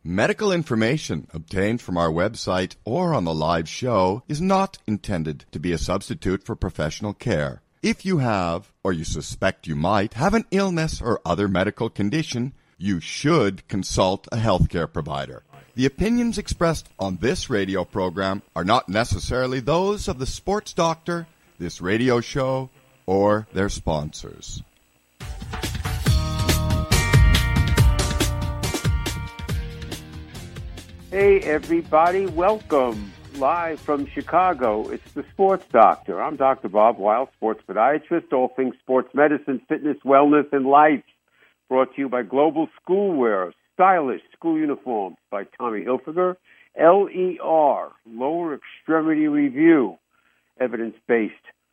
Medical information obtained from our website or on the live show is not intended to be a substitute for professional care. If you have, or you suspect you might, have an illness or other medical condition, you should consult a healthcare provider. The opinions expressed on this radio program are not necessarily those of the sports doctor, this radio show, or their sponsors. Hey everybody, welcome live from Chicago. It's the Sports Doctor. I'm Dr. Bob Weil, sports podiatrist, all things sports medicine, fitness, wellness, and life. Brought to you by Global Schoolwear, stylish school uniforms by Tommy Hilfiger, LER, Lower Extremity Review, evidence-based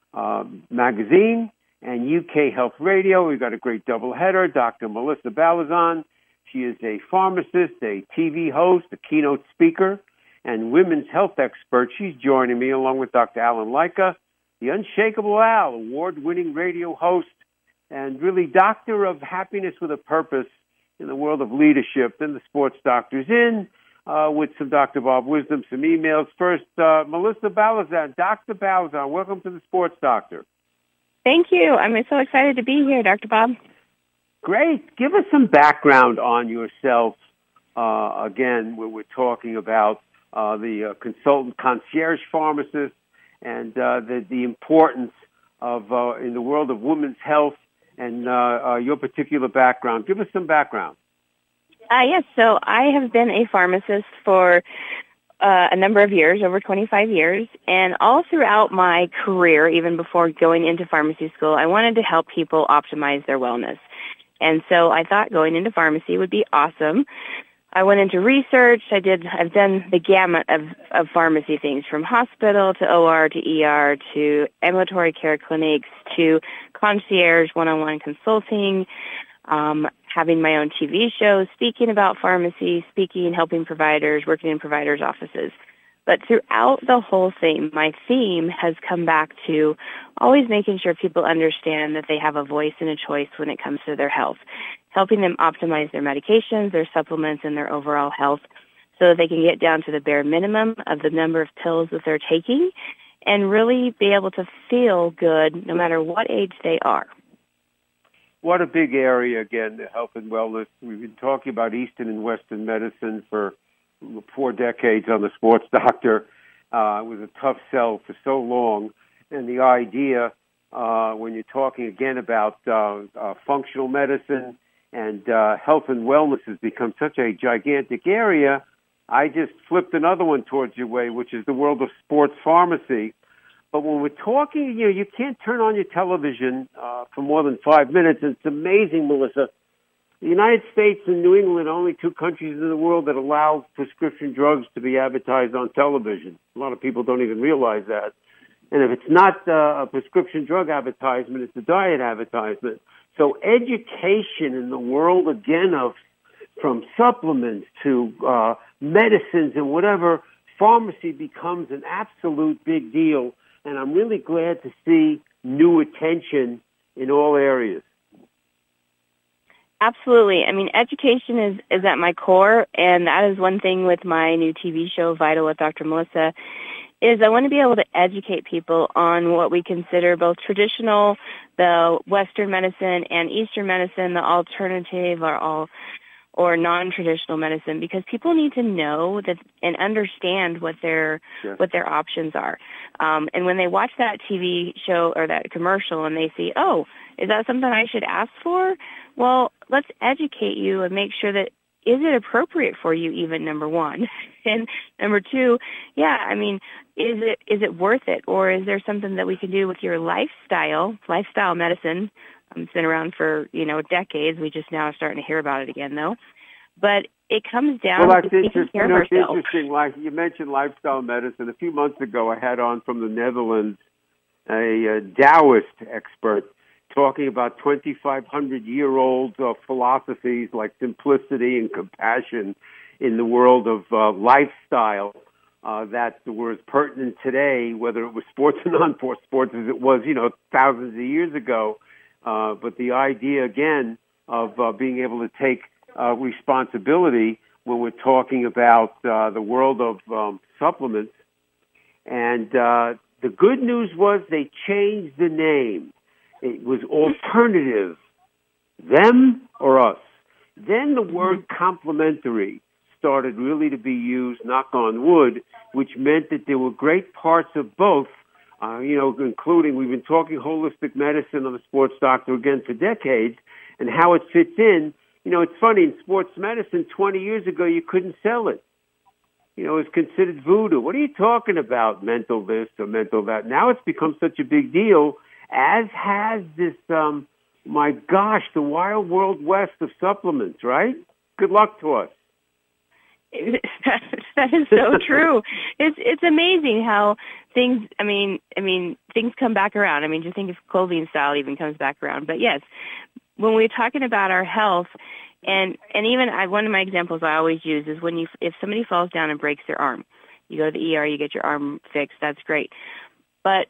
magazine, and UK Health Radio. We've got a great doubleheader. Dr. Melissa Balazan. She is a pharmacist, a TV host, a keynote speaker, and women's health expert. She's joining me along with Dr. Alan Leica, the Unshakable Al, award-winning radio host, and really doctor of happiness with a purpose in the world of leadership. Then the sports doctor's in with some Dr. Bob wisdom, some emails. First, Melissa Balazan. Dr. Balazan, welcome to the Sports Doctor. Thank you. I'm so excited to be here, Dr. Bob. Great. Give us some background on yourself. Again, we're talking about the consultant concierge pharmacist and the importance of in the world of women's health and your particular background. Give us some background. Yes, so I have been a pharmacist for a number of years, over 25 years, and all throughout my career, even before going into pharmacy school, I wanted to help people optimize their wellness. And so I thought going into pharmacy would be awesome. I went into research. I've done the gamut of pharmacy things, from hospital to OR to ER to ambulatory care clinics to concierge one-on-one consulting, having my own TV shows, speaking about pharmacy, helping providers, working in providers' offices. But throughout the whole thing, my theme has come back to always making sure people understand that they have a voice and a choice when it comes to their health, helping them optimize their medications, their supplements, and their overall health so that they can get down to the bare minimum of the number of pills that they're taking and really be able to feel good no matter what age they are. What a big area, again, the health and wellness. We've been talking about Eastern and Western medicine for 4 decades on the Sports Doctor. It was a tough sell for so long. And the idea, when you're talking again about functional medicine and health and wellness has become such a gigantic area, I just flipped another one towards your way, which is the world of sports pharmacy. But when we're talking, you can't turn on your television for more than 5 minutes. It's amazing, Melissa. The United States and New England are only 2 countries in the world that allow prescription drugs to be advertised on television. A lot of people don't even realize that. And if it's not a prescription drug advertisement, it's a diet advertisement. So education in the world, again, of from supplements to medicines and whatever, pharmacy becomes an absolute big deal. And I'm really glad to see new attention in all areas. Absolutely. I mean, education is at my core, and that is one thing with my new TV show, Vital with Dr. Melissa, is I want to be able to educate people on what we consider both traditional, the Western medicine, and Eastern medicine, the alternative or non-traditional medicine, because people need to know that and understand what their options are. And when they watch that TV show or that commercial and they see, oh, is that something I should ask for? Well, let's educate you and make sure that is it appropriate for you, even, number one. And number two, I mean, is it worth it? Or is there something that we can do with your lifestyle medicine? It's been around for, decades. We just now are starting to hear about it again, though. But it comes down to taking care of ourselves. It's interesting. Like you mentioned lifestyle medicine. A few months ago, I had on from the Netherlands a Taoist expert talking about 2,500-year-old philosophies like simplicity and compassion in the world of lifestyle that were as pertinent today, whether it was sports or non-sports as it was, thousands of years ago. But the idea, again, of being able to take responsibility when we're talking about the world of supplements. And the good news was they changed the name. It was alternative, them or us. Then the word complementary started really to be used, knock on wood, which meant that there were great parts of both, including, we've been talking holistic medicine on the Sports Doctor again for decades, and how it fits in. It's funny, in sports medicine, 20 years ago, you couldn't sell it. It was considered voodoo. What are you talking about, mental this or mental that? Now it's become such a big deal, as has this, my gosh, the wild world west of supplements, right? Good luck to us. That is so true. It's amazing how things. I mean, things come back around. Just think if clothing style even comes back around. But yes, when we're talking about our health, and even one of my examples I always use is if somebody falls down and breaks their arm, you go to the ER, you get your arm fixed. That's great, but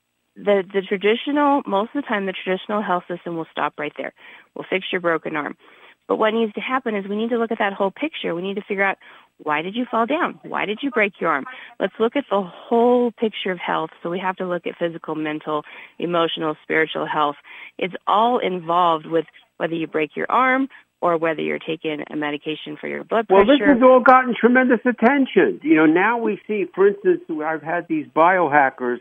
the traditional, most of the time, the traditional health system will stop right there. We'll fix your broken arm. But what needs to happen is we need to look at that whole picture. We need to figure out, why did you fall down? Why did you break your arm? Let's look at the whole picture of health. So we have to look at physical, mental, emotional, spiritual health. It's all involved with whether you break your arm or whether you're taking a medication for your blood pressure. Well, this has all gotten tremendous attention. Now we see, for instance, I've had these biohackers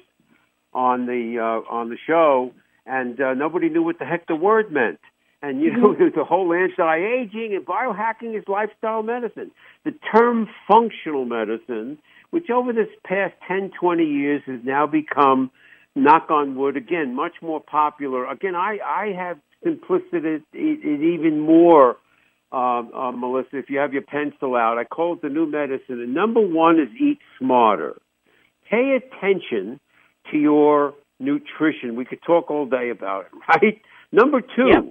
on the show, and nobody knew what the heck the word meant. And, the whole anti-aging and biohacking is lifestyle medicine. The term functional medicine, which over this past 10, 20 years has now become, knock on wood, again, much more popular. Again, I have simplicity it even more, Melissa, if you have your pencil out. I call it the new medicine. And number one is eat smarter. Pay attention to your nutrition. We could talk all day about it, right? Number two. Yep.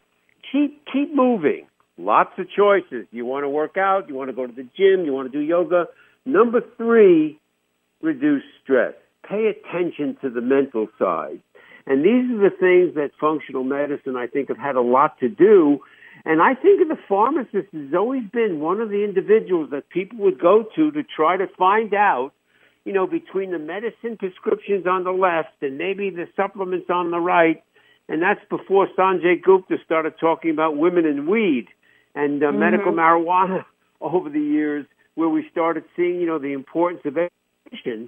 Keep moving. Lots of choices. You want to work out, you want to go to the gym, you want to do yoga. Number three, reduce stress. Pay attention to the mental side. And these are the things that functional medicine, I think, have had a lot to do. And I think the pharmacist has always been one of the individuals that people would go to try to find out, between the medicine prescriptions on the left and maybe the supplements on the right. And that's before Sanjay Gupta started talking about women and weed and medical marijuana over the years, where we started seeing, the importance of education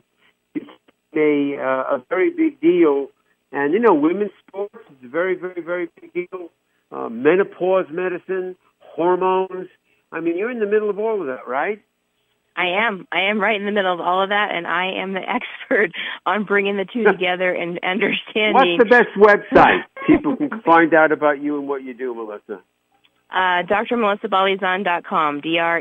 became a very big deal. And, women's sports is a very, very, very big deal. Menopause medicine, hormones. You're in the middle of all of that, right? I am right in the middle of all of that, and I am the expert on bringing the two together and understanding. What's the best website people can find out about you and what you do, Melissa? drmelissabalizan.com,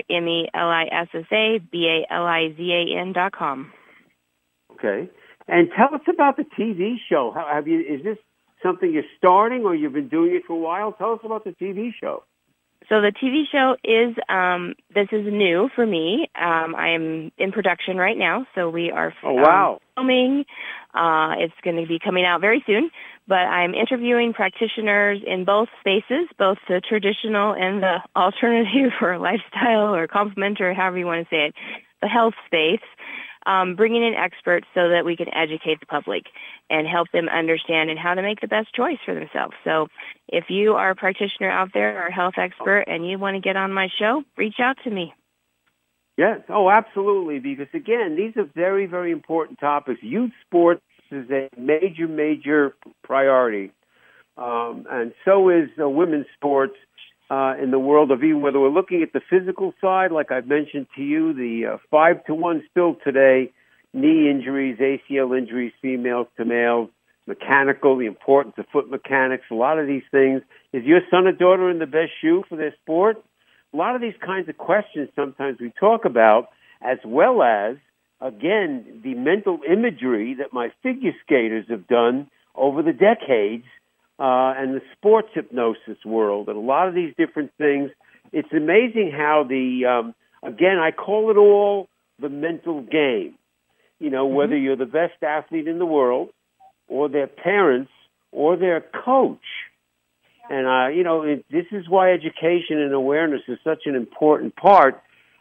drmelissabalizan.com. Okay. And tell us about the TV show. Is this something you're starting, or you've been doing it for a while? Tell us about the TV show. So the TV show is, this is new for me. I am in production right now, so we are filming. It's going to be coming out very soon, but I'm interviewing practitioners in both spaces, both the traditional and the alternative or lifestyle or complementary, or however you want to say it, the health space. Bringing in experts so that we can educate the public and help them understand and how to make the best choice for themselves. So if you are a practitioner out there or a health expert and you want to get on my show, reach out to me. Yes. Oh, absolutely. Because, again, these are very, very important topics. Youth sports is a major, major priority. And so is women's sports. In the world of, even whether we're looking at the physical side, like I've mentioned to you, the 5-to-1 still today, knee injuries, ACL injuries, females to males, mechanical, the importance of foot mechanics, a lot of these things. Is your son or daughter in the best shoe for their sport? A lot of these kinds of questions sometimes we talk about, as well as, again, the mental imagery that my figure skaters have done over the decades, and the sports hypnosis world, and a lot of these different things. It's amazing how again, I call it all the mental game. Whether you're the best athlete in the world, or their parents, or their coach. And, this is why education and awareness is such an important part.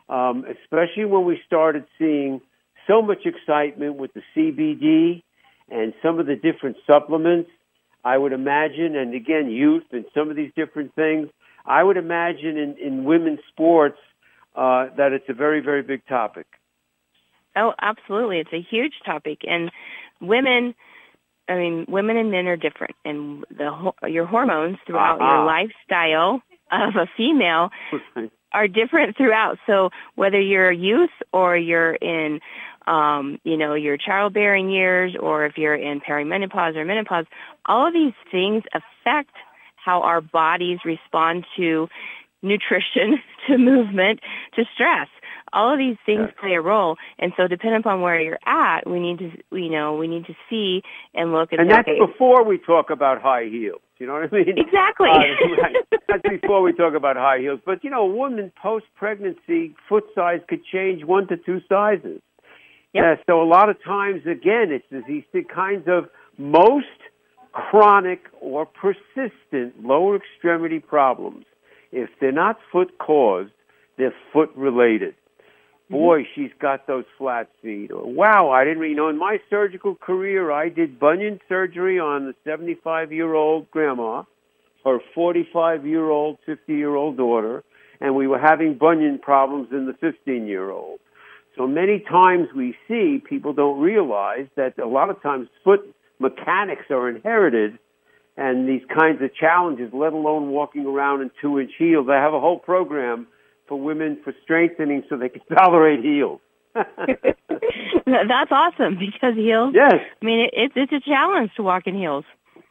especially when we started seeing so much excitement with the CBD and some of the different supplements. I would imagine, and again, youth and some of these different things, I would imagine in women's sports that it's a very, very big topic. Oh, absolutely. It's a huge topic. And women and men are different. And your hormones throughout your lifestyle of a female are different throughout. So whether you're a youth or you're in, your childbearing years, or if you're in perimenopause or menopause, all of these things affect how our bodies respond to nutrition, to movement, to stress. All of these things play a role, and so depending upon where you're at, we need to see and look at. And that's before we talk about high heels. You know what I mean? Exactly. Right. That's before we talk about high heels. But a woman post-pregnancy foot size could change 1 to 2 sizes. Yep. Yeah. So a lot of times, again, it's these kinds of most chronic or persistent lower extremity problems. If they're not foot-caused, they're foot-related. Boy, she's got those flat feet. Or, wow, I didn't really know. In my surgical career, I did bunion surgery on the 75-year-old grandma, her 45-year-old, 50-year-old daughter, and we were having bunion problems in the 15-year-old. So many times we see people don't realize that a lot of times foot mechanics are inherited, and these kinds of challenges, let alone walking around in 2-inch heels. I have a whole program for women for strengthening so they can tolerate heels. That's awesome, because heels, yes. I mean, it's a challenge to walk in heels.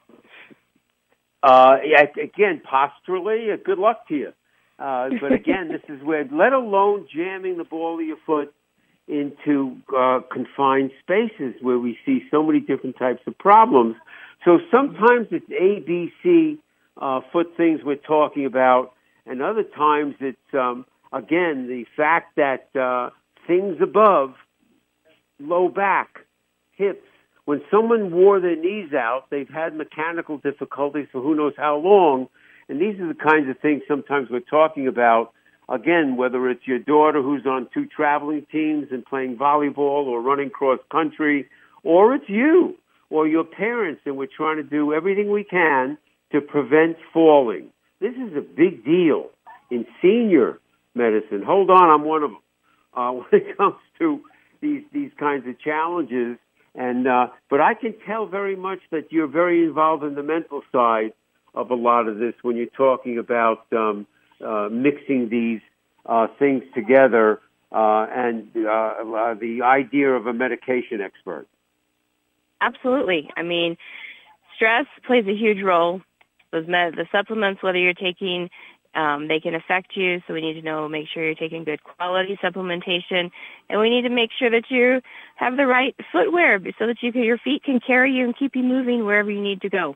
Again, posturally, good luck to you. But again, this is where, let alone jamming the ball of your foot into confined spaces where we see so many different types of problems. So sometimes it's ABC foot things we're talking about, and other times it's, again, the fact that things above, low back, hips, when someone wore their knees out, they've had mechanical difficulties for who knows how long, and these are the kinds of things sometimes we're talking about. Again, whether it's your daughter who's on 2 traveling teams and playing volleyball or running cross country, or it's you or your parents, and we're trying to do everything we can to prevent falling. This is a big deal in senior medicine. Hold on, I'm one of them. When it comes to these kinds of challenges, and but I can tell very much that you're very involved in the mental side of a lot of this when you're talking about mixing these things together and the idea of a medication expert. Absolutely. I mean, stress plays a huge role. The supplements, whether you're taking, they can affect you, so we need to make sure you're taking good quality supplementation, and we need to make sure that you have the right footwear so that your feet can carry you and keep you moving wherever you need to go.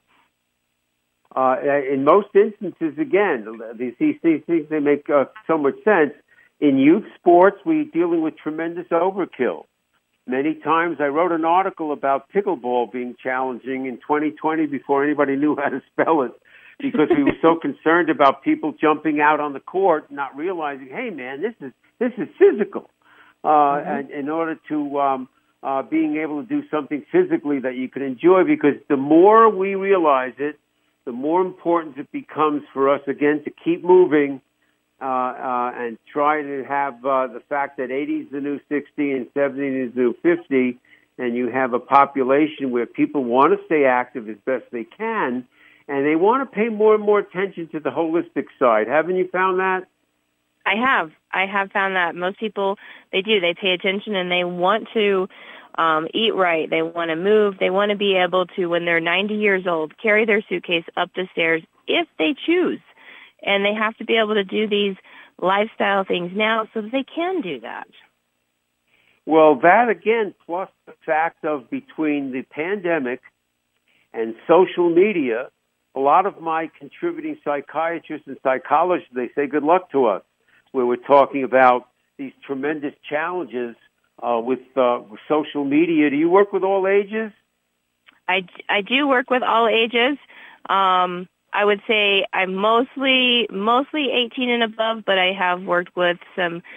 In most instances, again, these things, they make so much sense. In youth sports, we're dealing with tremendous overkill. Many times, I wrote an article about pickleball being challenging in 2020 before anybody knew how to spell it, because we were so concerned about people jumping out on the court, not realizing, hey, man, this is physical. And in order to being able to do something physically that you can enjoy, because the more we realize it, the more important it becomes for us, again, to keep moving and try to have the fact that 80 is the new 60 and 70 is the new 50, and you have a population where people want to stay active as best they can, and they want to pay more and more attention to the holistic side. Haven't you found that? I have found that most people, they pay attention, and they want to eat right. They want to move. They want to be able to, when they're 90 years old, carry their suitcase up the stairs if they choose. And they have to be able to do these lifestyle things now so that they can do that. Well, that again, plus the fact of between the pandemic and social media, a lot of my contributing psychiatrists and psychologists, they say good luck to us, where we're talking about these tremendous challenges with social media. Do you work with all ages? I do work with all ages. I would say I'm mostly 18 and above, but I have worked with some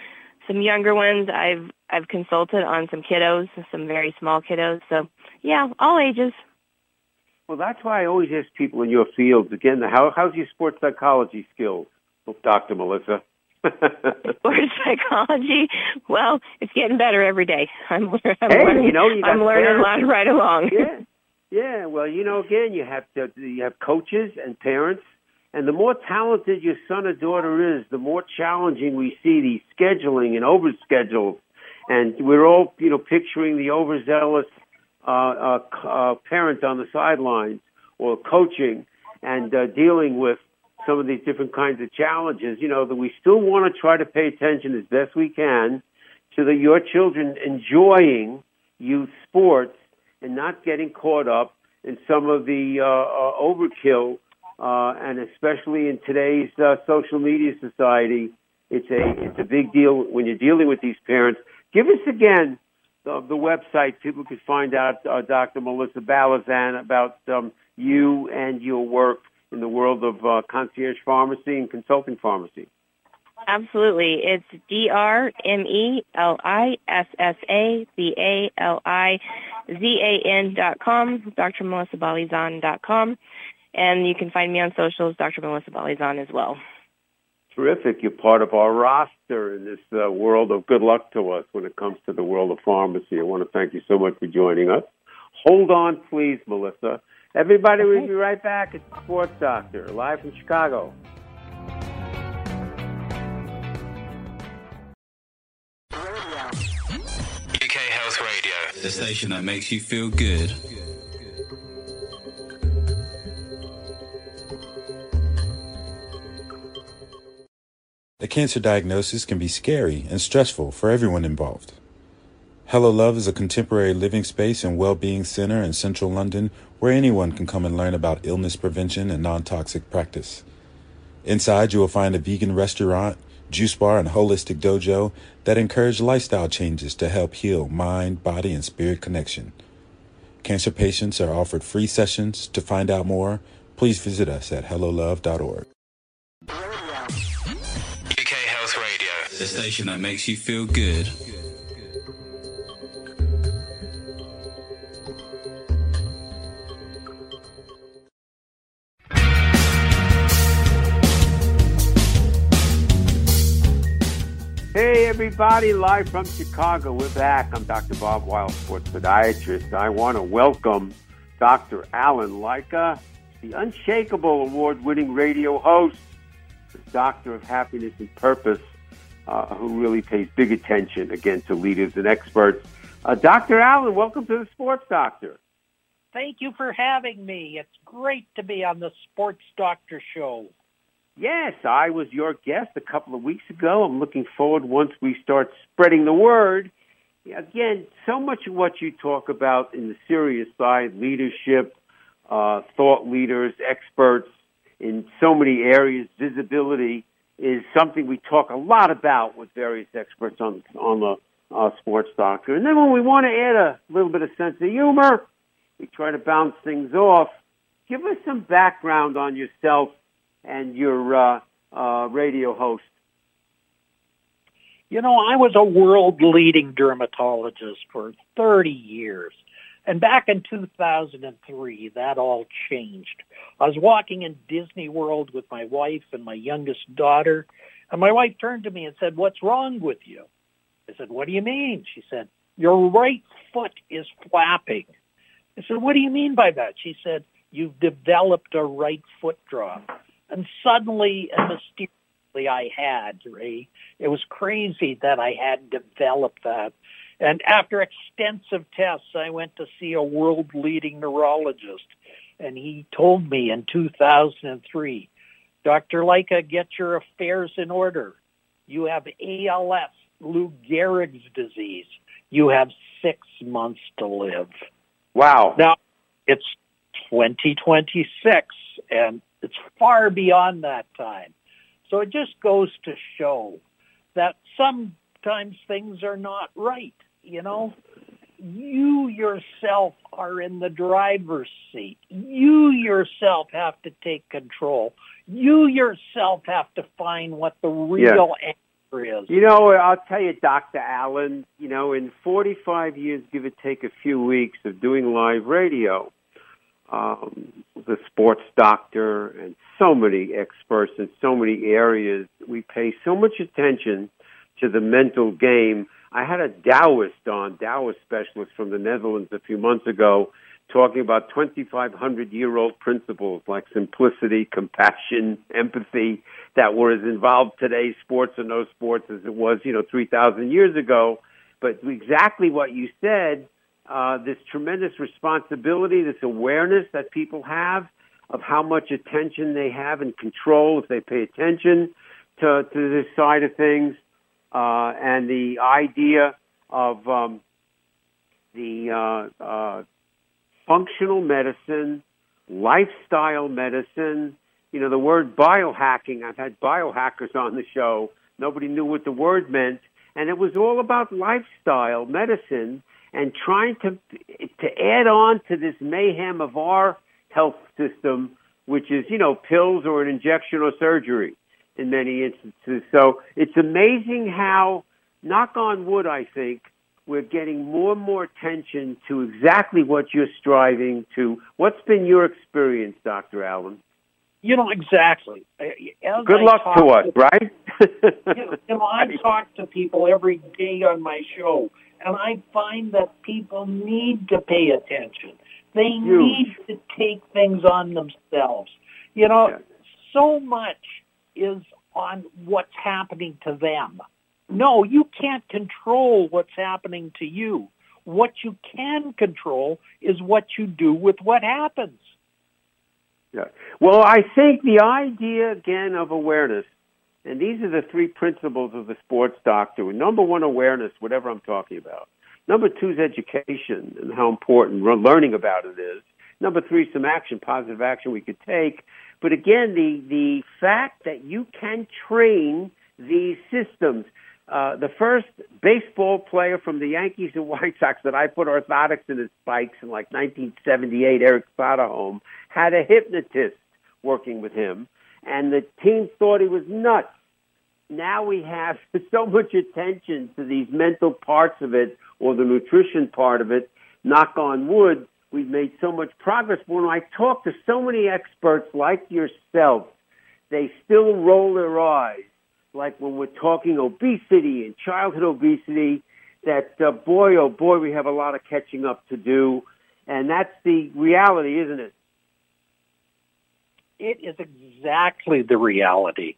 some younger ones. I've consulted on some kiddos, some very small kiddos. So, yeah, all ages. Well, that's why I always ask people in your fields, again, how's your sports psychology skills, Dr. Melissa? Sports psychology, well, it's getting better every day. I'm learning a lot right along. Yeah. Well, again, you have coaches and parents, and the more talented your son or daughter is, the more challenging we see these scheduling and overschedules. And we're all, picturing the overzealous parent on the sidelines or coaching and dealing with some of these different kinds of challenges, that we still want to try to pay attention as best we can to your children enjoying youth sports and not getting caught up in some of the overkill, and especially in today's social media society, it's a big deal when you're dealing with these parents. Give us again the website people can find out, Dr. Melissa Balazan, about you and your work in the world of concierge pharmacy and consulting pharmacy. Absolutely. It's DrMelissaBalazan.com, drmelissabalizan.com, and you can find me on socials, Dr. Melissa Balazan, as well. Terrific. You're part of our roster in this world of good luck to us when it comes to the world of pharmacy. I want to thank you so much for joining us. Hold on, please, Melissa. Everybody, we'll be right back. It's the Sports Doctor, live from Chicago. UK Health Radio, the station that makes you feel good. A cancer diagnosis can be scary and stressful for everyone involved. Hello Love is a contemporary living space and well-being center in central London where anyone can come and learn about illness prevention and non-toxic practice. Inside, you will find a vegan restaurant, juice bar, and holistic dojo that encourage lifestyle changes to help heal mind, body, and spirit connection. Cancer patients are offered free sessions. To find out more, please visit us at hellolove.org. UK Health Radio, the station that makes you feel good. Hey, everybody, live from Chicago. We're back. I'm Dr. Bob Weil, sports podiatrist. I want to welcome Dr. Alan Lycka, the unshakable award-winning radio host, the Doctor of Happiness and Purpose, who really pays big attention, again, to leaders and experts. Dr. Alan, welcome to the Sports Doctor. Thank you for having me. It's great to be on the Sports Doctor show. Yes, I was your guest a couple of weeks ago. I'm looking forward once we start spreading the word. Again, so much of what you talk about in the serious side, leadership, thought leaders, experts in so many areas, visibility, is something we talk a lot about with various experts on the Sports Doctor. And then when we want to add a little bit of sense of humor, we try to bounce things off. Give us some background on yourself and your radio host. I was a world-leading dermatologist for 30 years. And back in 2003, that all changed. I was walking in Disney World with my wife and my youngest daughter, and my wife turned to me and said, "What's wrong with you?" I said, "What do you mean?" She said, "Your right foot is flapping." I said, "What do you mean by that?" She said, "You've developed a right foot drop." And suddenly and mysteriously I had, Ray. It was crazy that I had developed that. And after extensive tests, I went to see a world-leading neurologist. And he told me in 2003, "Dr. Lycka, get your affairs in order. You have ALS, Lou Gehrig's disease. You have 6 months to live." Wow. Now, it's 2026, and it's far beyond that time. So it just goes to show that sometimes things are not right, You yourself are in the driver's seat. You yourself have to take control. You yourself have to find what the real answer is. You know, I'll tell you, Dr. Allen, in 45 years, give or take a few weeks of doing live radio, the sports doctor and so many experts in so many areas, we pay so much attention to the mental game. I had a Taoist specialist from the Netherlands a few months ago talking about 2,500-year-old principles like simplicity, compassion, empathy that were as involved today, sports or no sports, as it was, 3,000 years ago. But exactly what you said, this tremendous responsibility, this awareness that people have of how much attention they have and control if they pay attention to this side of things, and the idea of the functional medicine, lifestyle medicine. The word biohacking, I've had biohackers on the show. Nobody knew what the word meant. And it was all about lifestyle medicine and trying to add on to this mayhem of our health system, which is, pills or an injection or surgery in many instances. So it's amazing how, knock on wood, I think, we're getting more and more attention to exactly what you're striving to. What's been your experience, Dr. Allen? Exactly. Good luck to us, right? I talk to people every day on my show, and I find that people need to pay attention. They need to take things on themselves. So much is on what's happening to them. No, you can't control what's happening to you. What you can control is what you do with what happens. Yeah. Well, I think the idea, again, of awareness, and these are the three principles of the sports doctor. Number one, awareness, whatever I'm talking about. Number two is education and how important learning about it is. Number three, some action, positive action we could take. But again, the fact that you can train these systems. The first baseball player from the Yankees and White Sox that I put orthotics in his spikes in like 1978, Eric Soderholm, had a hypnotist working with him, and the team thought he was nuts. Now we have so much attention to these mental parts of it or the nutrition part of it. Knock on wood, we've made so much progress. When I talk to so many experts like yourself, they still roll their eyes. Like when we're talking obesity and childhood obesity, that boy, oh boy, we have a lot of catching up to do. And that's the reality, isn't it? It is exactly the reality.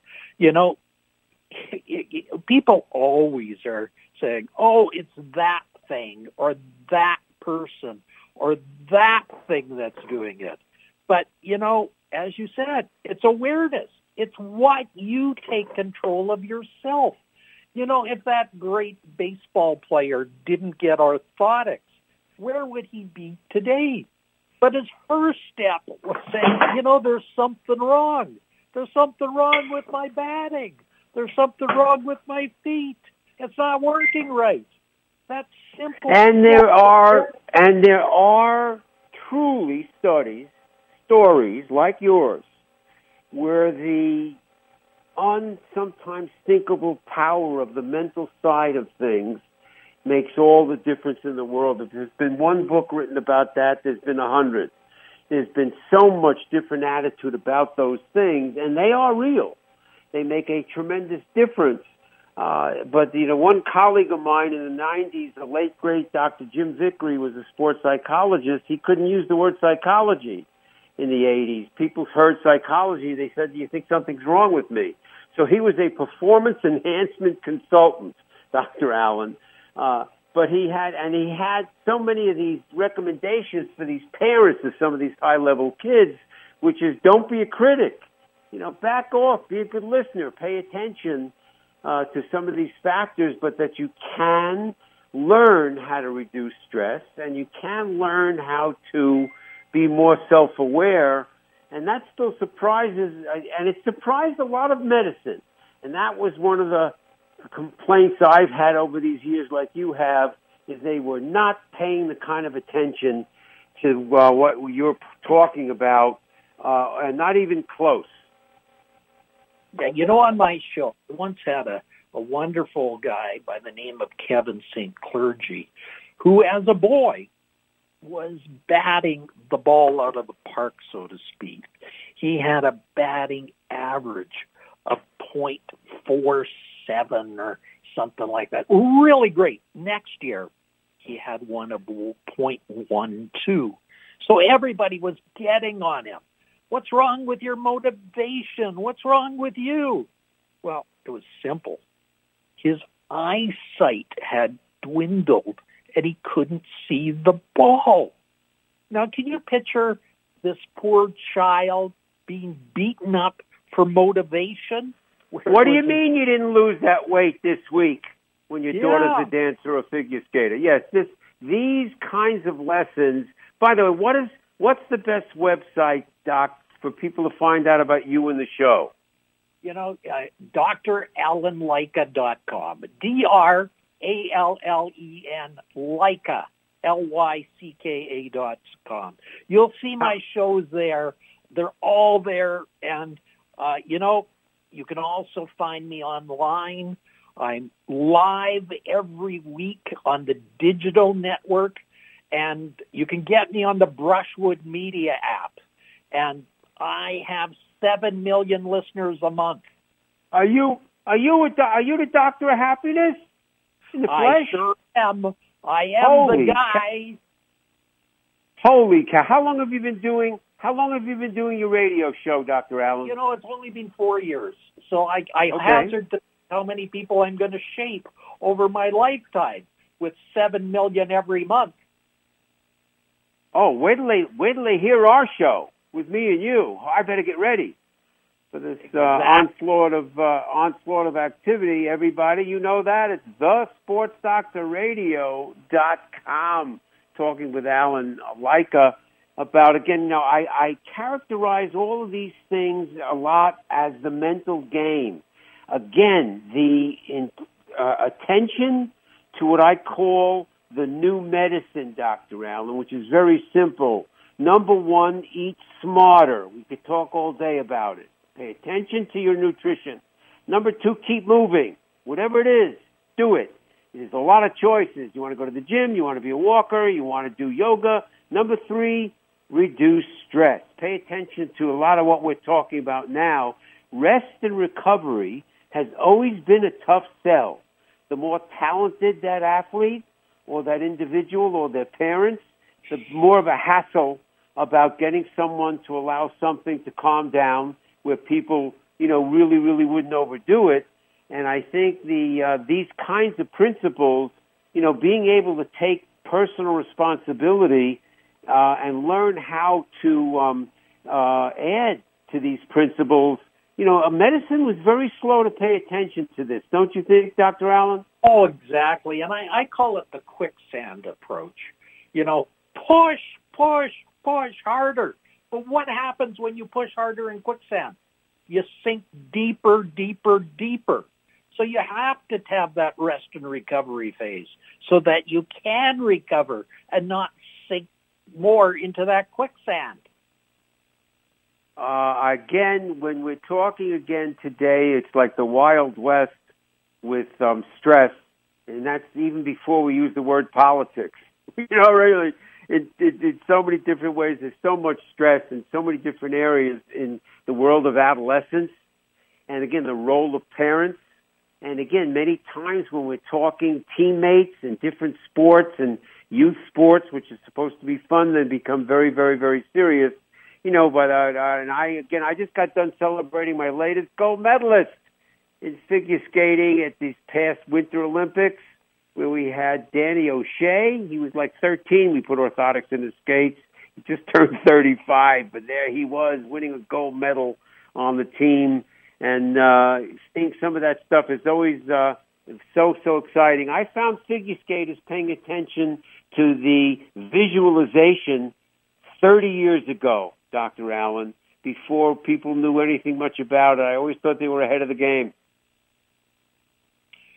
People always are saying, oh, it's that thing or that person or that thing that's doing it. But, as you said, it's awareness. It's what you take control of yourself. If that great baseball player didn't get orthotics, where would he be today? But his first step was saying, there's something wrong. There's something wrong with my batting. There's something wrong with my feet. It's not working right. That's simple. And there are truly stories like yours, where the sometimes thinkable power of the mental side of things makes all the difference in the world. If there's been one book written about that, there's been 100. There's been so much different attitude about those things, and they are real. They make a tremendous difference. But, one colleague of mine in the 90s, the late, great Dr. Jim Vickery, was a sports psychologist. He couldn't use the word psychology in the 80s. People heard psychology. They said, do you think something's wrong with me? So he was a performance enhancement consultant, Dr. Allen. But he had so many of these recommendations for these parents of some of these high-level kids, which is don't be a critic. Back off, be a good listener, pay attention to some of these factors, but that you can learn how to reduce stress and you can learn how to be more self-aware. And that still surprises, and it surprised a lot of medicine. And that was one of the complaints I've had over these years, like you have, is they were not paying the kind of attention to what you're talking about, and not even close. Yeah, on my show, I once had a a wonderful guy by the name of Kevin St. Clergy, who as a boy was batting the ball out of the park, so to speak. He had a batting average of .47 or something like that. Really great. Next year, he had one of .12. So everybody was getting on him. What's wrong with your motivation? What's wrong with you? Well, it was simple. His eyesight had dwindled and he couldn't see the ball. Now, can you picture this poor child being beaten up for motivation? What do you mean you didn't lose that weight this week when your daughter's a dancer or figure skater? Yes, these kinds of lessons. By the way, what's the best website, Doc, for people to find out about you and the show? You know, dralenleica.com. DRALLEN Leica, LYCKA.com. You'll see my shows there. They're all there. And, you can also find me online. I'm live every week on the digital network. And you can get me on the Brushwood Media app. And I have 7 million listeners a month. Are you the Doctor of Happiness in the flesh? I sure am. I am the guy. Holy cow! How long have you been doing your radio show, Dr. Allen? You know, it's only been 4 years, so I hazard to how many people I'm going to shape over my lifetime with 7 million every month. Oh, wait till they hear our show with me and you. I better get ready for this onslaught of activity. Everybody, you know that it's thesportsdoctorradio.com. Talking with Alan Leica about, again, I characterize all of these things a lot as the mental game. Again, the attention to what I call the new medicine, Dr. Allen, which is very simple. Number one, eat smarter. We could talk all day about it. Pay attention to your nutrition. Number two, keep moving. Whatever it is, do it. There's a lot of choices. You want to go to the gym, you want to be a walker, you want to do yoga. Number three, reduce stress. Pay attention to a lot of what we're talking about now. Rest and recovery has always been a tough sell. The more talented that athlete or that individual or their parents, the more of a hassle about getting someone to allow something to calm down where people, really, really wouldn't overdo it. And I think these kinds of principles, being able to take personal responsibility and learn how to add to these principles. Medicine was very slow to pay attention to this. Don't you think, Dr. Allen? Oh, exactly. And I call it the quicksand approach. Push harder. But what happens when you push harder in quicksand? You sink deeper, deeper, deeper. So you have to have that rest and recovery phase so that you can recover and not sink more into that quicksand. Again, when we're talking again today, it's like the Wild West with stress, and that's even before we use the word politics. Really, in so many different ways, there's so much stress in so many different areas in the world of adolescence, and again, the role of parents. And again, many times when we're talking teammates in different sports and youth sports, which is supposed to be fun, then become very, very, very serious. I just got done celebrating my latest gold medalist in figure skating at these past Winter Olympics, where we had Danny O'Shea. He was like 13. We put orthotics in his skates. He just turned 35, but there he was winning a gold medal on the team. And seeing some of that stuff is always so exciting. I found figure skaters paying attention to the visualization 30 years ago, Dr. Allen, before people knew anything much about it. I always thought they were ahead of the game.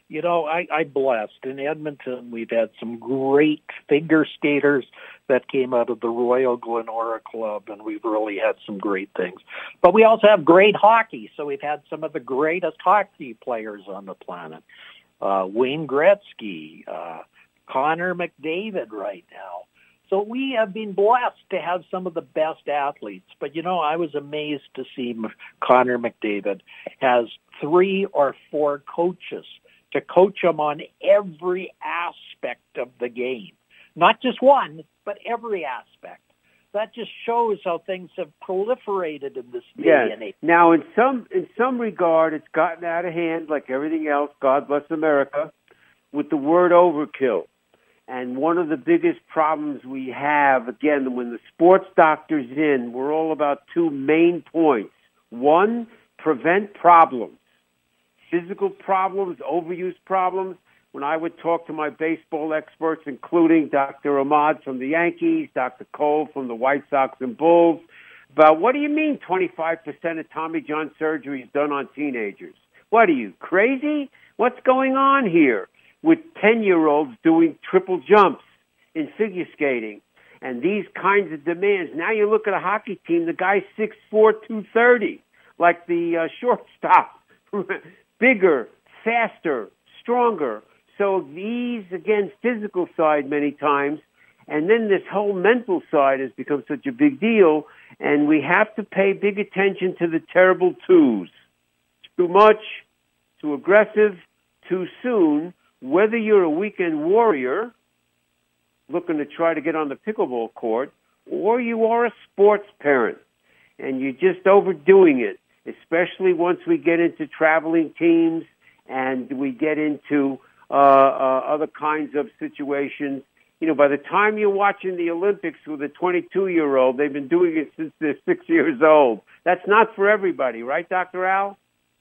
I'm blessed. In Edmonton, we've had some great figure skaters that came out of the Royal Glenora Club, and we've really had some great things. But we also have great hockey, so we've had some of the greatest hockey players on the planet. Wayne Gretzky, Connor McDavid right now. So we have been blessed to have some of the best athletes. But, I was amazed to see Connor McDavid has 3 or 4 coaches to coach him on every aspect of the game. Not just one, but every aspect. That just shows how things have proliferated in this day and age. Now, in some regard, it's gotten out of hand, like everything else, God bless America, with the word overkill. And one of the biggest problems we have, again, when the sports doctor's in, we're all about 2 main points. 1, prevent problems. Physical problems, overuse problems. When I would talk to my baseball experts, including Dr. Ahmad from the Yankees, Dr. Cole from the White Sox and Bulls, about what do you mean 25% of Tommy John surgery is done on teenagers? What are you, crazy? What's going on here? With 10-year-olds doing triple jumps in figure skating and these kinds of demands. Now you look at a hockey team, the guy's 6'4", 230, like the shortstop. Bigger, faster, stronger. So these, again, physical side many times, and then this whole mental side has become such a big deal, and we have to pay big attention to the terrible twos. Too much, too aggressive, too soon, whether you're a weekend warrior looking to try to get on the pickleball court, or you are a sports parent, and you're just overdoing it. Especially once we get into traveling teams and we get into other kinds of situations. By the time you're watching the Olympics with a 22-year-old, they've been doing it since they're 6 years old. That's not for everybody, right, Dr. Al?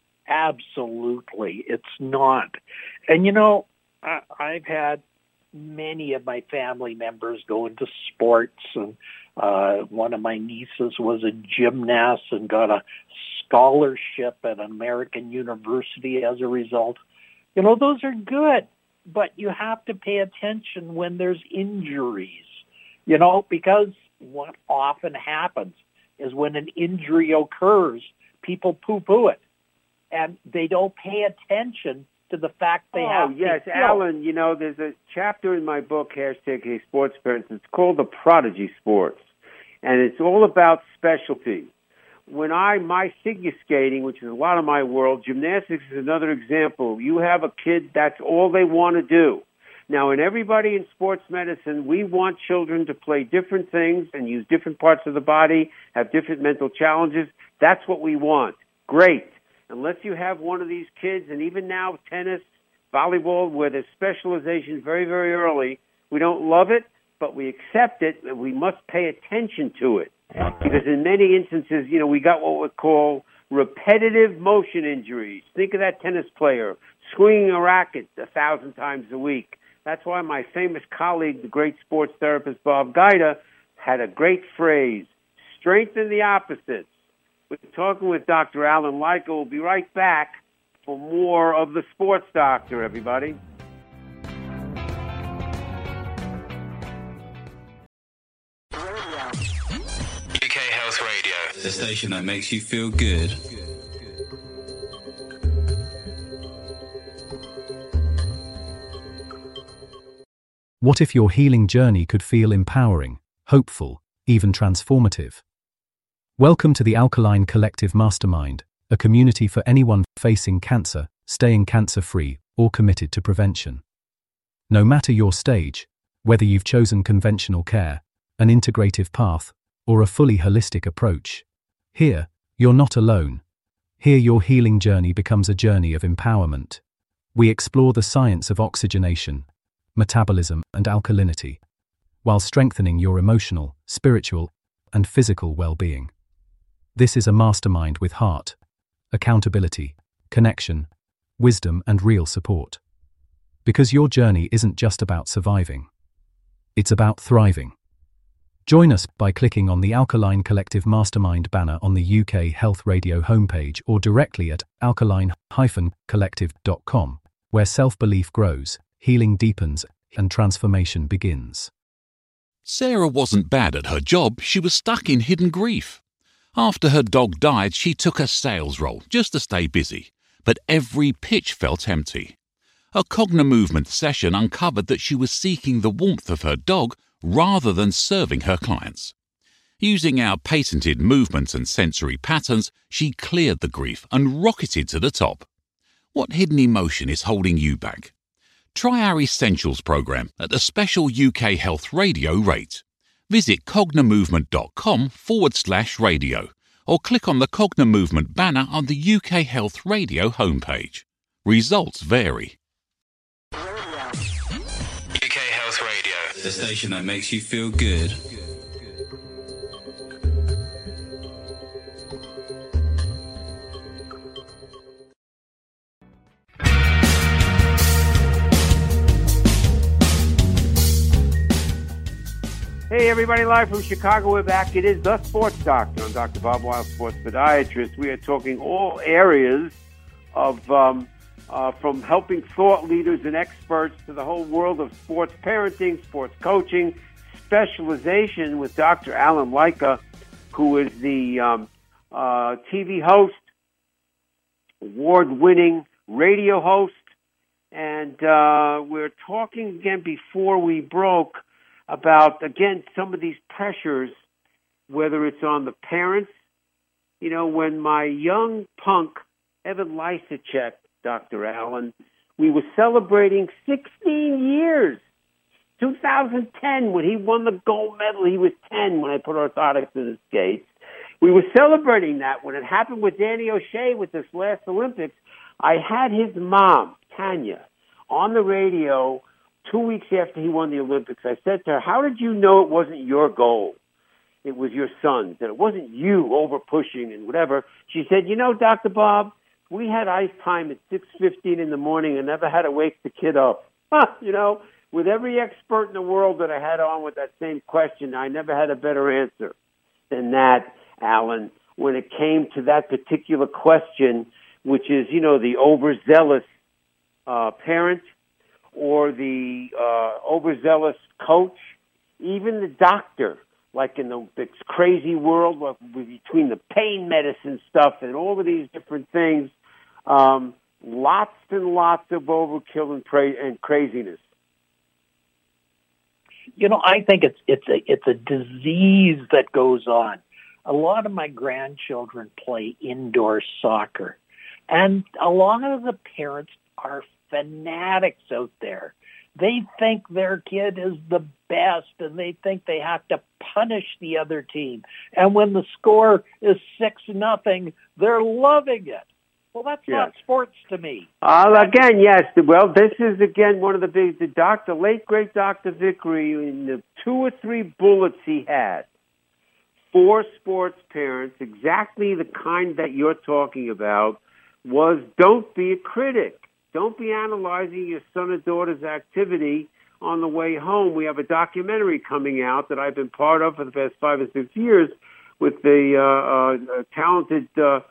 Absolutely. It's not. And, I've had many of my family members go into sports, and one of my nieces was a gymnast and got a scholarship at an American university as a result. Those are good, but you have to pay attention when there's injuries, because what often happens is when an injury occurs, people poo-poo it, and they don't pay attention to the fact they have to. Oh, yes, Alan, there's a chapter in my book, #Hey Sports Parents. It's called The Prodigy Sports, and it's all about specialty. When my figure skating, which is a lot of my world, gymnastics is another example. You have a kid, that's all they want to do. Now, in everybody in sports medicine, we want children to play different things and use different parts of the body, have different mental challenges. That's what we want. Great. Unless you have one of these kids, and even now tennis, volleyball, where there's specialization very, very early, we don't love it, but we accept it, and we must pay attention to it. Because in many instances, we got what we call repetitive motion injuries. Think of that tennis player swinging a racket 1,000 times a week. That's why my famous colleague, the great sports therapist Bob Guida, had a great phrase, strengthen the opposites. We're talking with Dr. Alan Lyko. We'll be right back for more of the Sports Doctor, everybody. The station that makes you feel good. What if your healing journey could feel empowering, hopeful, even transformative? Welcome to the Alkaline Collective Mastermind, a community for anyone facing cancer, staying cancer-free, or committed to prevention. No matter your stage, whether you've chosen conventional care, an integrative path, or a fully holistic approach, here, you're not alone. Here your healing journey becomes a journey of empowerment. We explore the science of oxygenation, metabolism, and alkalinity, while strengthening your emotional, spiritual, and physical well-being. This is a mastermind with heart, accountability, connection, wisdom, and real support. Because your journey isn't just about surviving. It's about thriving. Join us by clicking on the Alkaline Collective Mastermind banner on the UK Health Radio homepage or directly at alkaline-collective.com where self-belief grows, healing deepens, and transformation begins. Sarah wasn't bad at her job, she was stuck in hidden grief. After her dog died, she took a sales role just to stay busy, but every pitch felt empty. A Cognimovement session uncovered that she was seeking the warmth of her dog rather than serving her clients. Using our patented movements and sensory patterns, she cleared the grief and rocketed to the top. What hidden emotion is holding you back? Try our Essentials program at a special UK Health Radio rate. Visit cognimovement.com/radio or click on the Cognimovement banner on the UK Health Radio homepage. Results vary. UK Health Radio, the station that makes you feel good. Hey, everybody, live from Chicago. We're back. It is The Sports Doctor. I'm Dr. Bob Weil, sports podiatrist. We are talking all areas of from helping thought leaders and experts to the whole world of sports parenting, sports coaching, specialization with Dr. Alan Leica, who is the TV host, award-winning radio host. And we're talking again before we broke about, again, some of these pressures, whether it's on the parents. You know, when my young punk, Evan Lysacek, Dr. Allen, we were celebrating 16 years. 2010, when he won the gold medal, he was 10 when I put orthotics in his skates. We were celebrating that. When it happened with Danny O'Shea with this last Olympics, I had his mom, Tanya, on the radio 2 weeks after he won the Olympics. I said to her, how did you know it wasn't your goal? It was your son's, that it wasn't you over pushing and whatever. She said, you know, Dr. Bob, we had ice time at 6:15 in the morning and never had to wake the kid up. You know, with every expert in the world that I had on with that same question, I never had a better answer than that, Alan, when it came to that particular question, which is, you know, the overzealous parent, or the overzealous coach, even the doctor, like in this crazy world between the pain medicine stuff and all of these different things, lots and lots of overkill and craziness. You know, I think it's a disease that goes on. A lot of my grandchildren play indoor soccer, and a lot of the parents are fanatics out there. They think their kid is the best, and they think they have to punish the other team. And when the score is 6-0, they're loving it. Well, that's not sports to me. Again, yes. Well, this is, again, one of the big, the late, great Dr. Vickery, in the 2 or 3 bullets he had for sports parents, exactly the kind that you're talking about, was don't be a critic. Don't be analyzing your son or daughter's activity on the way home. We have a documentary coming out that I've been part of for the past 5 or 6 years with the talented Joe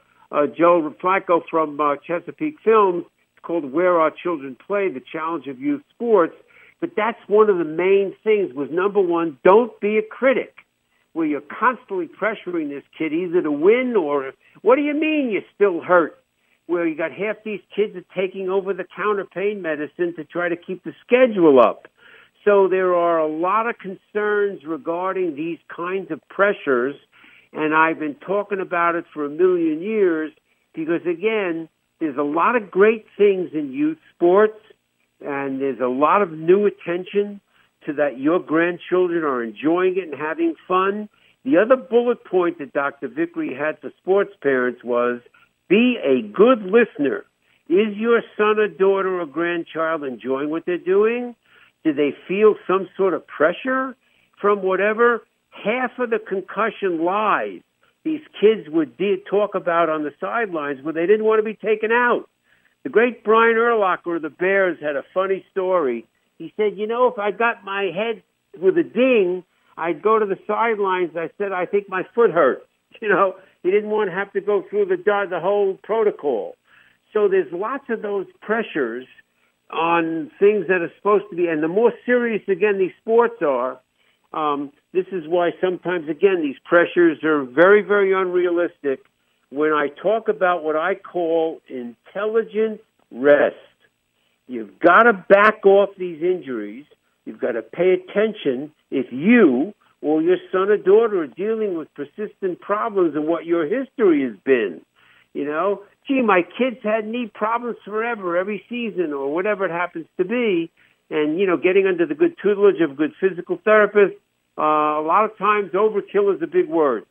Flacco from Chesapeake Films. It's called Where Our Children Play, The Challenge of Youth Sports. But that's one of the main things was, number one, don't be a critic, where you're constantly pressuring this kid either to win or, what do you mean you're still hurt? Where you got half these kids are taking over the counter pain medicine to try to keep the schedule up. So there are a lot of concerns regarding these kinds of pressures, and I've been talking about it for a million years because, again, there's a lot of great things in youth sports, and there's a lot of new attention to that your grandchildren are enjoying it and having fun. The other bullet point that Dr. Vickery had for sports parents was, be a good listener. Is your son or daughter or grandchild enjoying what they're doing? Do they feel some sort of pressure from whatever? Half of the concussion lies these kids would talk about on the sidelines where they didn't want to be taken out. The great Brian Urlacher of the Bears had a funny story. He said, you know, if I got my head with a ding, I'd go to the sidelines. I said, I think my foot hurts. You know, he didn't want to have to go through the whole protocol. So there's lots of those pressures on things that are supposed to be, and the more serious, again, these sports are, this is why sometimes, again, these pressures are very, very unrealistic. When I talk about what I call intelligent rest, you've got to back off these injuries. You've got to pay attention if you or your son or daughter are dealing with persistent problems and what your history has been. You know, gee, my kids had knee problems forever, every season, or whatever it happens to be. And, you know, getting under the good tutelage of a good physical therapist, a lot of times overkill is a big word.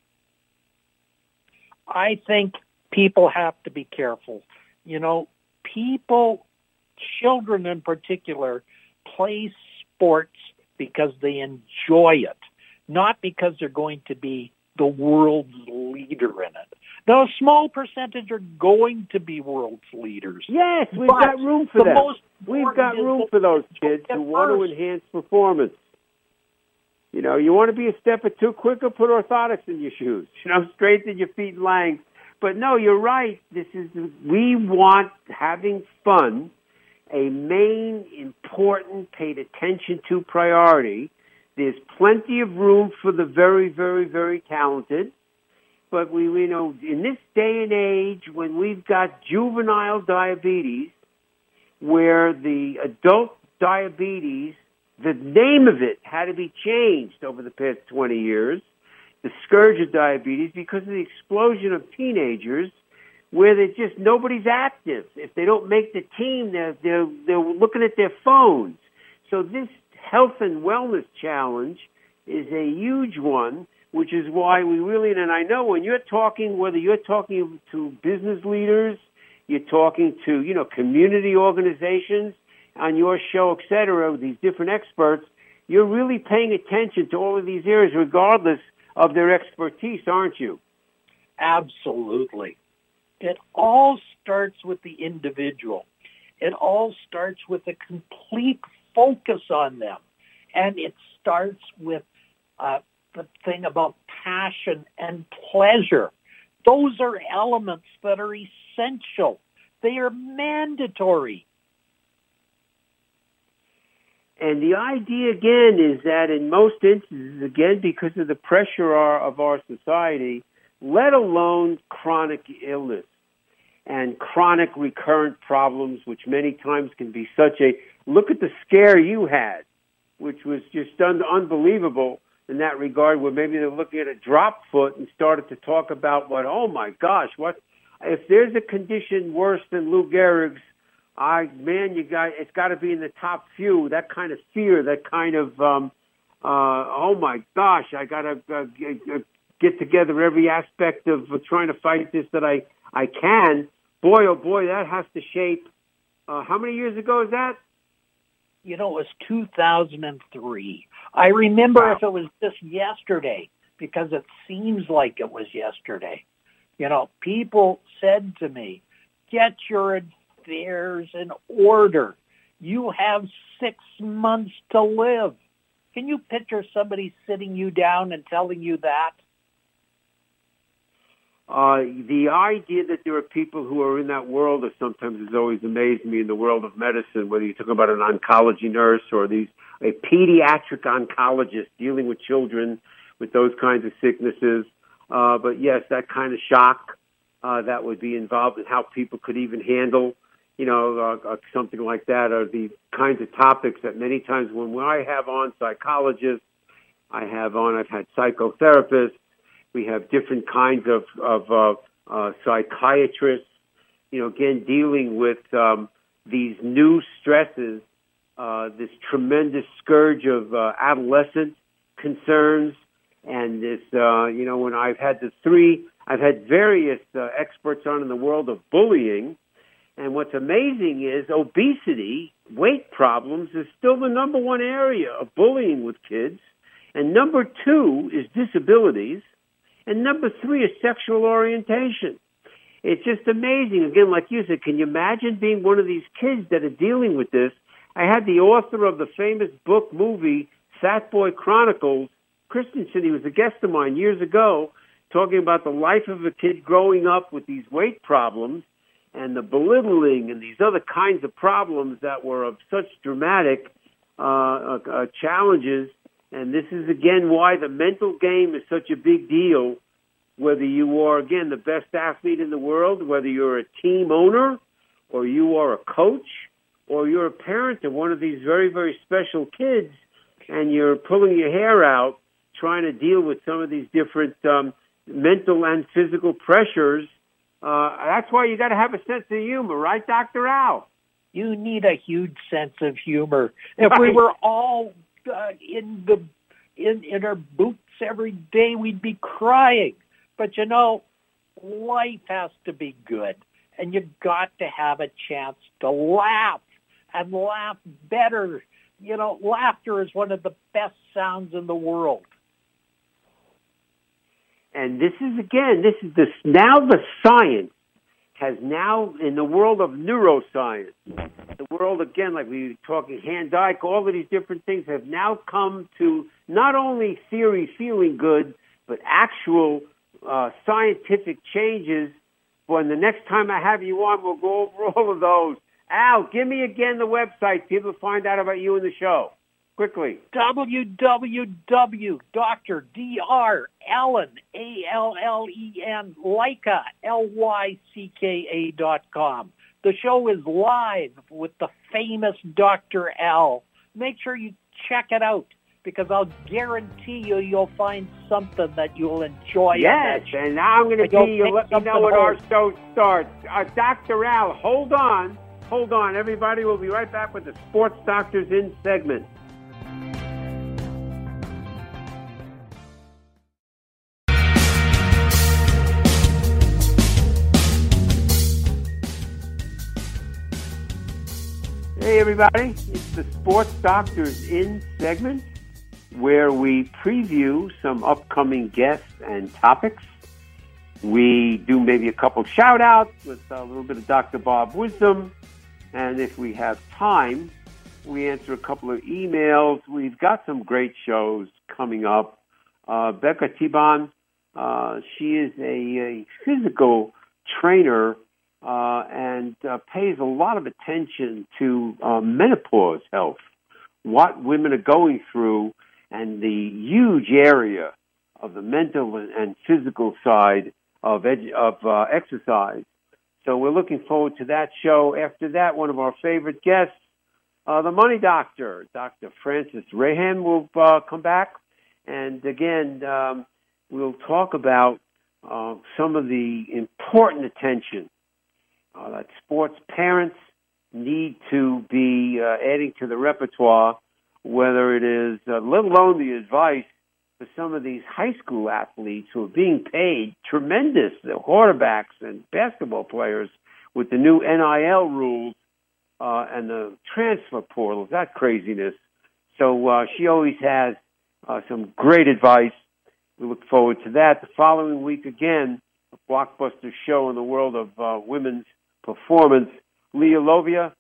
I think people have to be careful. You know, children in particular, play sports because they enjoy it, not because they're going to be the world's leader in it. Now, a small percentage are going to be world's leaders. Yes, we've got room for that. We've got room for those kids who want to enhance performance. You know, you want to be a step or two quicker, put orthotics in your shoes. You know, straighten your feet in length. But no, you're right. We want having fun a main, important, paid attention to priority. There's plenty of room for the very, very, very talented. But we know in this day and age when we've got juvenile diabetes, where the adult diabetes, the name of it had to be changed over the past 20 years, the scourge of diabetes, because of the explosion of teenagers where nobody's active. If they don't make the team, they're looking at their phones. So this health and wellness challenge is a huge one, which is why we really, and I know when you're talking, whether you're talking to business leaders, you're talking to, you know, community organizations on your show, et cetera, these different experts, you're really paying attention to all of these areas regardless of their expertise, aren't you? Absolutely. It all starts with the individual. It all starts with a complete focus on them. And it starts with the thing about passion and pleasure. Those are elements that are essential. They are mandatory. And the idea, again, is that in most instances, again, because of the pressure of our society, let alone chronic illness and chronic recurrent problems, which many times can be look at the scare you had, which was just unbelievable in that regard, where maybe they're looking at a drop foot and started to talk about oh my gosh, if there's a condition worse than Lou Gehrig's, it's got to be in the top few. That kind of fear, that kind of, oh my gosh, I got to get together every aspect of trying to fight this that I can. Boy, oh boy, that has to shape. How many years ago is that? You know, it was 2003. I remember if it was just yesterday, because it seems like it was yesterday. You know, people said to me, get your affairs in order. You have 6 months to live. Can you picture somebody sitting you down and telling you that? The idea that there are people who are in that world sometimes has always amazed me in the world of medicine, whether you're talking about an oncology nurse or a pediatric oncologist dealing with children with those kinds of sicknesses. But yes, that kind of shock that would be involved in how people could even handle, you know, something like that are the kinds of topics that many times when I have on psychologists, I've had psychotherapists, we have different kinds of psychiatrists, you know, again, dealing with these new stresses, this tremendous scourge of adolescent concerns, and this, you know, when I've had I've had various experts on in the world of bullying, and what's amazing is obesity, weight problems, is still the number one area of bullying with kids, and number two is disabilities, and number three is sexual orientation. It's just amazing. Again, like you said, can you imagine being one of these kids that are dealing with this? I had the author of the famous book movie, Fat Boy Chronicles, Christensen. He was a guest of mine years ago, talking about the life of a kid growing up with these weight problems. and the belittling and these other kinds of problems that were of such dramatic challenges. And this is, again, why the mental game is such a big deal, whether you are, again, the best athlete in the world, whether you're a team owner or you are a coach or you're a parent of one of these very, very special kids, and you're pulling your hair out trying to deal with some of these different mental and physical pressures. That's why you got to have a sense of humor, right, Dr. Al? You need a huge sense of humor. If we were all in our boots every day, we'd be crying. But, you know, life has to be good, and you've got to have a chance to laugh and laugh better. You know, laughter is one of the best sounds in the world. And this is, again, now the science has now, in the world of neuroscience, the world, again, like we were talking, Hand-Dyke, all of these different things have now come to not only theory feeling good, but actual scientific changes. When the next time I have you on, we'll go over all of those. Al, give me again the website. People find out about you and the show. Quickly. www.Dr. Allen, Lycka, Lycka.com. The show is live with the famous Dr. Al. Make sure you check it out, because I'll guarantee you'll find something that you'll enjoy. Yes, and now I'm going to let me know when our show starts. Dr. Al, hold on. Everybody, we'll be right back with the Sports Doctors In segment. Hey, everybody. It's the Sports Doctors In segment, where we preview some upcoming guests and topics. We do maybe a couple shout-outs with a little bit of Dr. Bob wisdom. And if we have time, we answer a couple of emails. We've got some great shows coming up. Becca Tiban, she is a physical trainer and pays a lot of attention to menopause health, what women are going through, and the huge area of the mental and physical side of exercise. So we're looking forward to that show. After that, one of our favorite guests, the Money Doctor, Dr. Francis Rahan, will come back. And again, we'll talk about some of the important attention that sports parents need to be adding to the repertoire, whether it is, let alone the advice for some of these high school athletes who are being paid tremendous, the quarterbacks and basketball players, with the new NIL rules and the transfer portals, that craziness. So she always has some great advice. We look forward to that. The following week, again, a blockbuster show in the world of women's performance. Leah Lovia,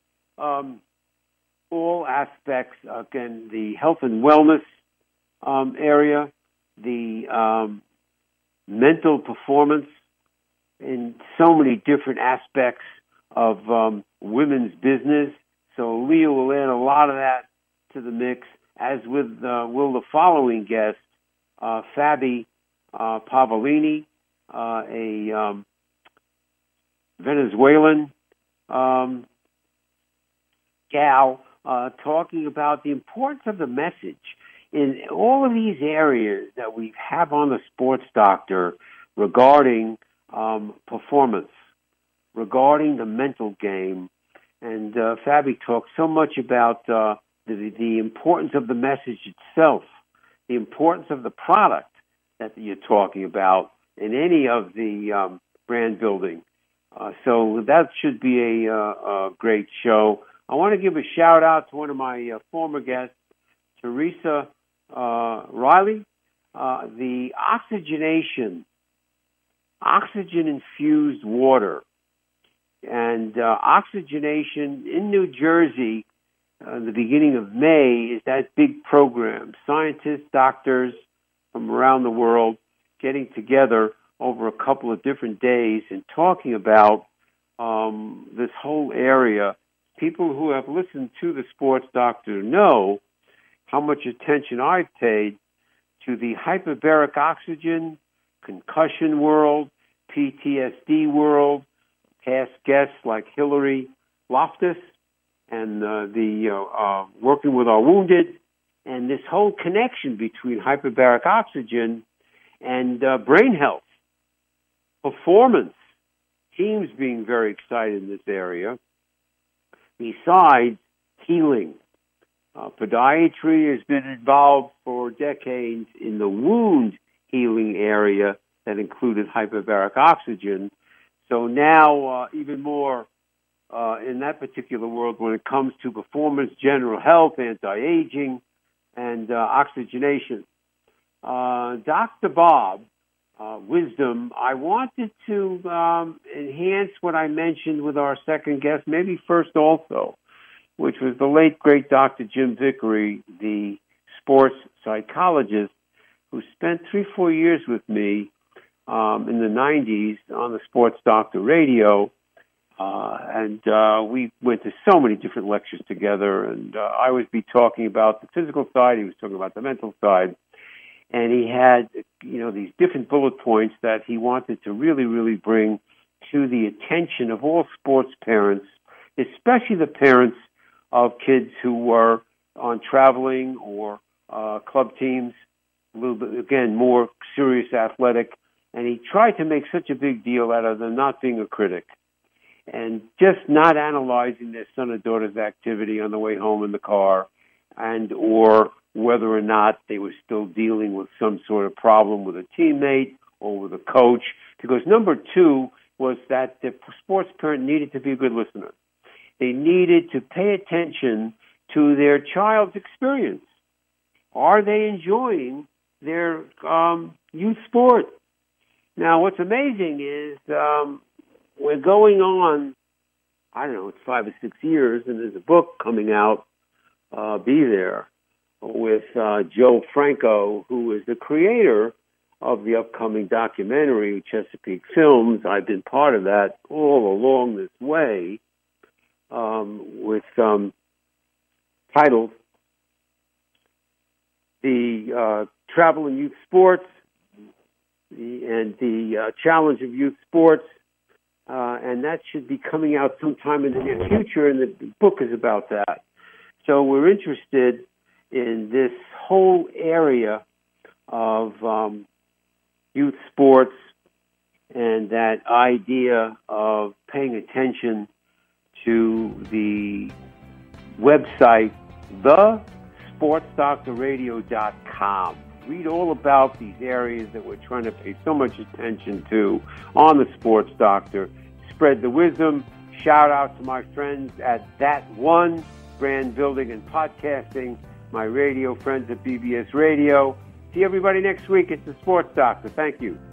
all aspects, again, the health and wellness area, the mental performance in so many different aspects of women's business. So Leah will add a lot of that to the mix, as will the following guest, Fabi Pavolini, a Venezuelan gal, talking about the importance of the message in all of these areas that we have on the Sports Doctor regarding performance, regarding the mental game. And Fabi talks so much about the importance of the message itself, the importance of the product that you're talking about in any of the brand building. So that should be a great show. I want to give a shout-out to one of my former guests, Teresa Riley, the oxygen-infused water. And oxygenation in New Jersey, the beginning of May, is that big program. Scientists, doctors from around the world getting together over a couple of different days and talking about this whole area, people who have listened to the Sports Doctor know how much attention I've paid to the hyperbaric oxygen, concussion world, PTSD world, past guests like Hillary Loftus, and the working with our wounded, and this whole connection between hyperbaric oxygen and brain health, performance, teams being very excited in this area, besides healing. Podiatry has been involved for decades in the wound healing area that included hyperbaric oxygen. So now, even more in that particular world when it comes to performance, general health, anti-aging, and oxygenation. Dr. Bob, Wisdom, I wanted to enhance what I mentioned with our second guest, maybe first also, which was the late, great Dr. Jim Vickery, the sports psychologist, who spent 3-4 years with me in the 90s on the Sports Doctor radio. And we went to so many different lectures together, and I would be talking about the physical side, he was talking about the mental side, and he had, these different bullet points that he wanted to really, really bring to the attention of all sports parents, especially the parents of kids who were on traveling or club teams, a little bit, again, more serious athletic, and he tried to make such a big deal out of them not being a critic and just not analyzing their son or daughter's activity on the way home in the car, and or whether or not they were still dealing with some sort of problem with a teammate or with a coach. Because number two was that the sports parent needed to be a good listener. They needed to pay attention to their child's experience. Are they enjoying their youth sport? Now, what's amazing is we're going on, I don't know, it's 5 or 6 years, and there's a book coming out, Be There, with Joe Franco, who is the creator of the upcoming documentary, Chesapeake Films. I've been part of that all along this way, with titled The Travel in Youth Sports and the Challenge of Youth Sports, and that should be coming out sometime in the near future, and the book is about that. So we're interested in this whole area of youth sports and that idea of paying attention to the website, thesportsdoctorradio.com. Read all about these areas that we're trying to pay so much attention to on the Sports Doctor. Spread the wisdom. Shout out to my friends at That One, brand building and podcasting, my radio friends at BBS Radio. See everybody next week. It's the Sports Doctor. Thank you.